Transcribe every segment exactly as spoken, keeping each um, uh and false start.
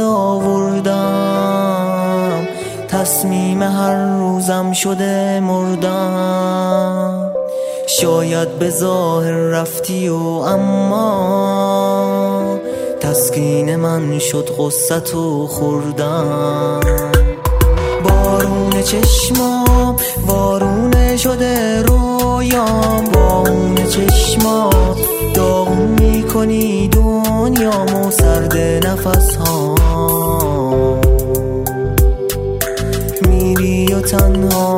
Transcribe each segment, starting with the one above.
آوردم، تصمیم هر روزم شده مردم. شاید به ظاهر رفتی و اما تسکین من شد غصت و خوردم. بارون چشمام وارونه شده رویام، بارون چشمات داغون میکنی دنیامو، سرد نفس ها میری و تنها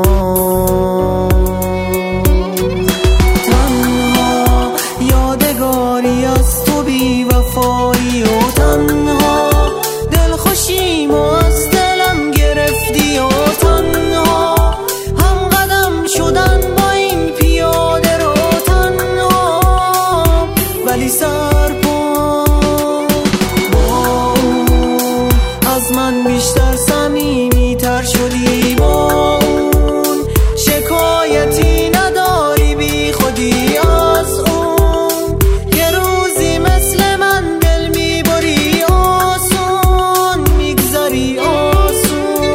تنها یادگاری از تو بی وفایی و تنها دلخوشیم و از دلم گرفتی و تنها هم قدم شدن با این پیاده رو تنها، ولی سر پا با اون از من بیشتر صمیمی تر شدی، با اون شکایتی نداری بی خودی از اون، یه روزی مثل من دل میبری آسون میگذری آسون.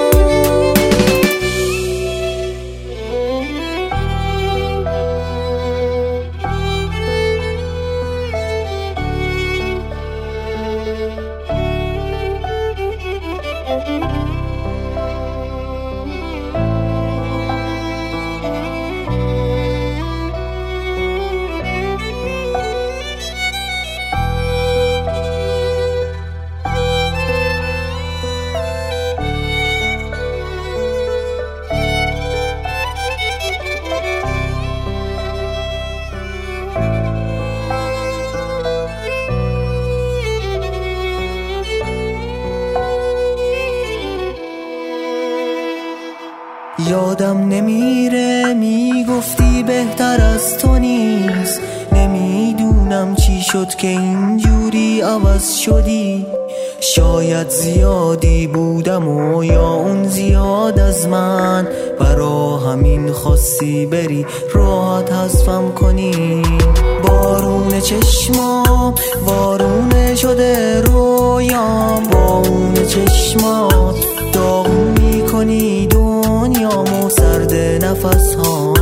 یادم نمیره میگفتی بهتر از تو نیست، نمیدونم چی شد که اینجوری عوض شدی. شاید زیادی بودم و یا اون زیاد از من، برا همین خواستی بری راحت حذفم کنی. بارون چشمام وارونه شده رویام، بارون چشمات داغون میکنی دنیامو، سرد نفس ها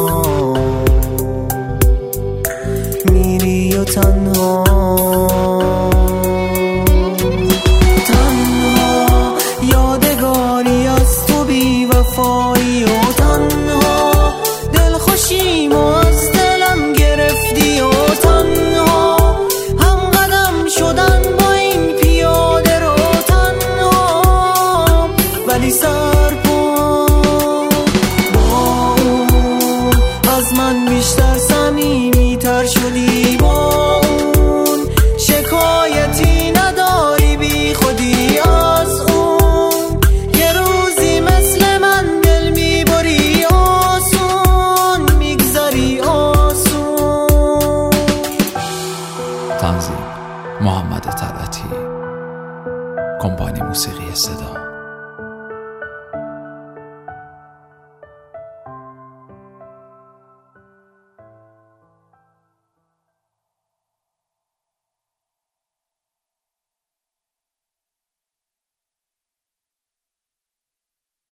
میری و تنها تنها یادگاری از تو بی وفایی و تنها دلخوشیم و از دلم گرفتی و تنها هم قدم شدن با این پیاده رو تنها، ولی سر پا با اون از من بیشتر صمیمی تر شدی، با اون شکایتی نداری بی خودی از اون، یه روزی مثل من دل میبری آسون میگذری آسون. تنظیم محمد طلعتی، کمپانی موسیقی صدا.